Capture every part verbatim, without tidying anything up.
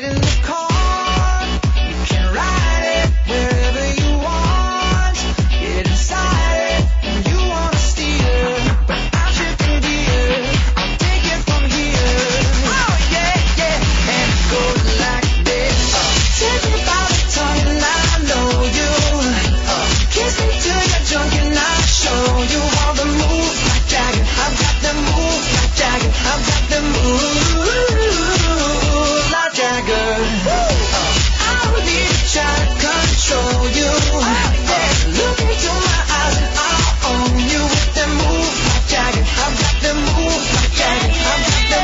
in the car. You can ride it wherever you want. Get inside it when you wanna steer. But I'm shifting gears. I'll take it from here. Oh yeah, yeah. And it goes like this. Take me by the tongue and I know you. Kiss me till you're drunk and I'll show you all the moves like Jagger. I've got the moves like Jagger. I've got the moves like Jagger. I don't need to try to control you. Look into my eyes and I'll own you with the moves like Jagger. I've got the moves like Jagger. I've got the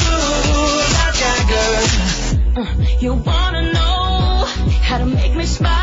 moves like Jagger. You wanna know how to make me smile?